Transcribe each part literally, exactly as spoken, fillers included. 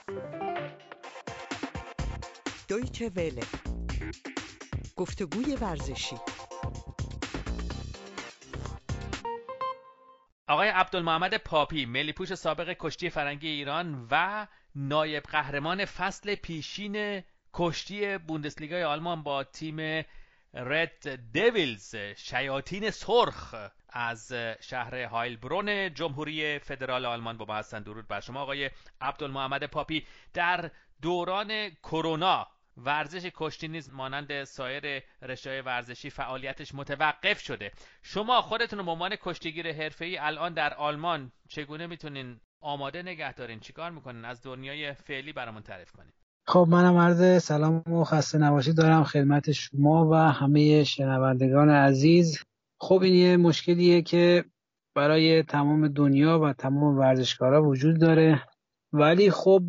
دویچه وله، گفتگوی ورزشی. آقای عبدالمحمد پاپی، ملی‌پوش سابق کشتی فرنگی ایران و نایب قهرمان فصل پیشین کشتی بوندسلیگای آلمان با تیم رد دیویلز، شیاطین سرخ از شهر هایلبرون جمهوری فدرال آلمان با ما هستند. درود بر شما آقای عبدالمحمد پاپی. در دوران کرونا ورزش کشتی نیز مانند سایر رشته‌های ورزشی فعالیتش متوقف شده. شما خودتون رو به عنوان کشتیگیر حرفه‌ای الان در آلمان چگونه میتونین آماده نگه دارین؟ چیکار میکنین؟ از دنیای فعلی برامون تعریف کنین. خب منم عرض سلام و خسته نباشید دارم خدمت شما و همه شنوندگان عزیز. خب این یه مشکلیه که برای تمام دنیا و تمام ورزشکارا وجود داره، ولی خب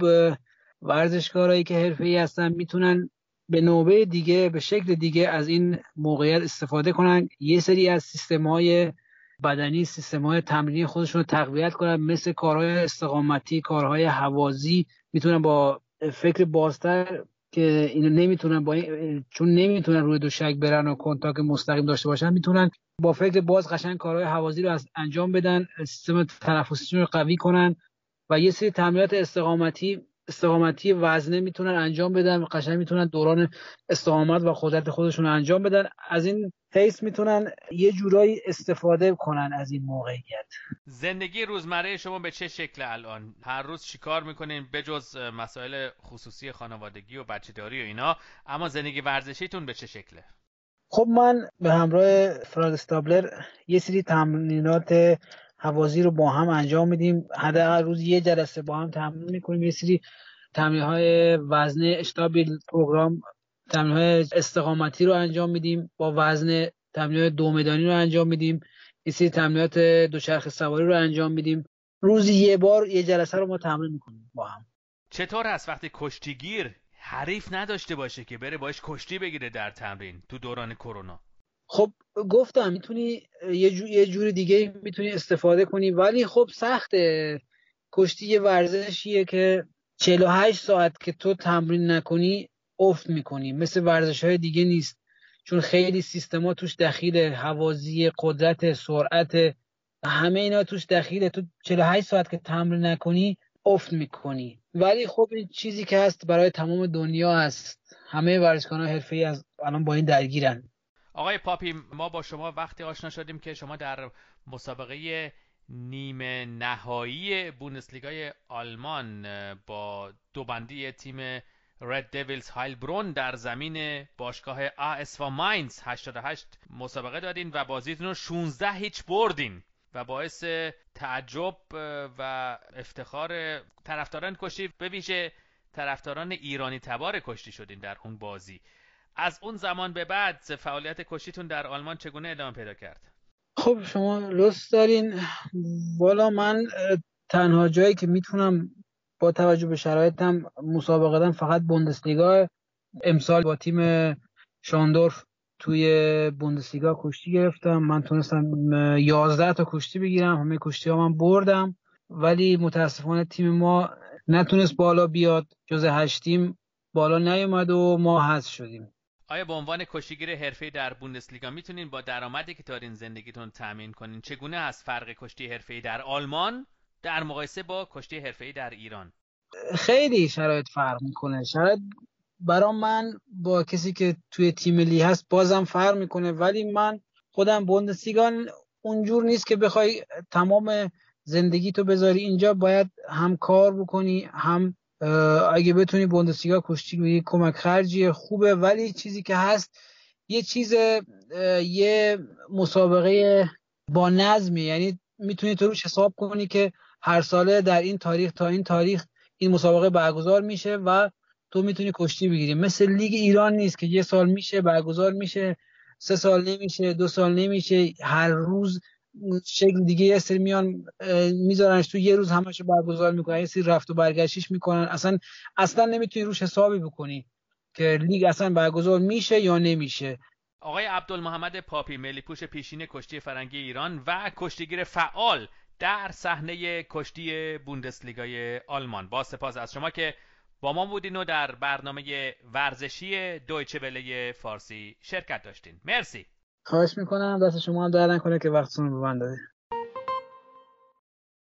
ورزشکارایی که حرفه‌ای هستن میتونن به نوبه دیگه به شکل دیگه از این موقعیت استفاده کنن، یه سری از سیستم‌های بدنی، سیستم‌های تمرینی خودشون رو تقویت کنن، مثل کارهای استقامتی، کارهای هوازی. میتونن با فکر بازتر که اینو نمیتونن با این... چون نمیتونن روی دوشک برن و کنتاک مستقیم داشته باشن، میتونن با فکر باز قشنگ کارهای هوازی رو انجام بدن، سیستم تنفسیشون رو قوی کنن و یه سری تمرینات استقامتی استقامتی وزنه میتونن انجام بدن، قشنگ میتونن دوران استقامت و قدرت خودشون رو انجام بدن. از این حیث میتونن یه جورایی استفاده کنن از این موقعیت. زندگی روزمره شما به چه شکل الان؟ هر روز چیکار میکنین بجز مسائل خصوصی خانوادگی و بچه‌داری و اینا؟ اما زندگی ورزشیتون به چه شکله؟ خب من به همراه فراد استابلر یه سری تمرینات هوازی رو با هم انجام میدیم. حداقل روز یه جلسه با هم تمرین میکنیم. یه سری تمرین‌های وزنه استابیل پروگرام، تمرین‌های استقامتی رو انجام میدیم با وزنه، تمرین‌های دو میدانی رو انجام میدیم، یه سری تمرینات دوچرخه سواری رو انجام میدیم. روزی یه بار یه جلسه رو ما تمرین میکنیم با هم. چطور هست وقتی کشتیگیر حریف نداشته باشه که بره باش کشتی بگیره در تمرین تو دوران کرونا؟ خب گفتم میتونی یه جور یه جور دیگه میتونی استفاده کنی، ولی خب سخته. کشتی یه ورزشیه که چهل و هشت ساعت که تو تمرین نکنی افت میکنی، مثل ورزش‌های دیگه نیست، چون خیلی سیستما توش دخیله، هوازی، قدرت، سرعت، همه اینا توش دخیله. تو چهل و هشت ساعت که تمرین نکنی افت میکنی. ولی خب این چیزی که هست برای تمام دنیا هست، همه ورزشکاران حرفه‌ای از الان با این درگیرن. آقای پاپی، ما با شما وقتی آشنا شدیم که شما در مسابقه نیمه نهایی بوندسلیگای آلمان با دوبندی تیم رد دیویلز هایلبرون در زمین باشگاه آسوا ماینز هشتاد و هشت مسابقه دادین و بازیتون رو شانزده هیچ بردین و باعث تعجب و افتخار طرفداران کشتی، به ویژه طرفداران ایرانی تبار کشتی شدین در اون بازی. از اون زمان به بعد فعالیت کشتیتون در آلمان چگونه ادامه پیدا کرد؟ خب شما لطف دارین. والا من تنها جایی که میتونم با توجه به شرایطم مسابقه دادم فقط بوندسلیگا. امسال با تیم شاندورف توی بوندسلیگا کشتی گرفتم. من تونستم یازده تا کشتی بگیرم، همه کشتی ها من بردم، ولی متاسفانه تیم ما نتونست بالا بیاد، جز هشت تیم بالا نیومد و ما حذف شدیم. آیا به عنوان کشتیگیر حرفه‌ای در بوندسلیگا میتونین با درآمدی که دارین زندگیتون تامین کنین؟ چگونه هست فرق کشتی حرفه‌ای در آلمان در مقایسه با کشتی حرفه‌ای در ایران؟ خیلی شرایط فرق میکنه. شرایط برای من با کسی که توی تیم ملی هست بازم فرق میکنه، ولی من خودم بوندسلیگا اونجور نیست که بخوای تمام زندگی تو بذاری اینجا. باید هم کار بکنی، هم اگه بتونی بوندسلیگا کشتی بگیری کمک خرجی خوبه، ولی چیزی که هست یه چیز یه مسابقه با نظمی، یعنی میتونی تو روش حساب کنی که هر ساله در این تاریخ تا این تاریخ این مسابقه برگزار میشه و تو میتونی کشتی بگیری. مثل لیگ ایران نیست که یه سال میشه برگزار میشه، سه سال نمیشه، دو سال نمیشه، هر روز شکل دیگه. یه سری میان میذارنش تو یه روز همه‌شو برگزار میکنن، یه سری رفت و برگشتیش میکنن، اصلا اصلا نمیتونی روش حسابی بکنی که لیگ اصلا برگزار میشه یا نمیشه. آقای عبدالمحمد پاپی، ملی‌پوش پیشین کشتی فرنگی ایران و کشتیگیر فعال در صحنه کشتی بوندسلیگای آلمان. با سپاس از شما که با ما بودین و در برنامه ورزشی دویچه وله فارسی شرکت داشتین. مرسی. خواهش میکنم، دست شما هم در نکنه که وقتتون رو به من دادید.